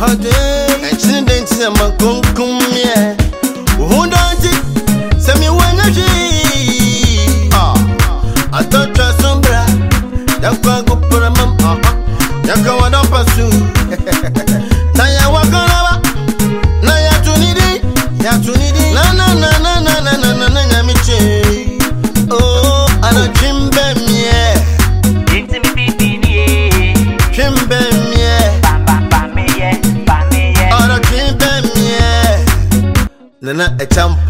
and she didn't see my cum, yeah. Who don't it? Send me one of I thought you sombra. That can't go for a mum. You go on up a soon. Taya Wakana. Naya to need it. Ya to need it. Na na na na na na na na na na miche. Oh, I don't chimbe me. Chimbe me. I don't chimbe me. Nana a champ.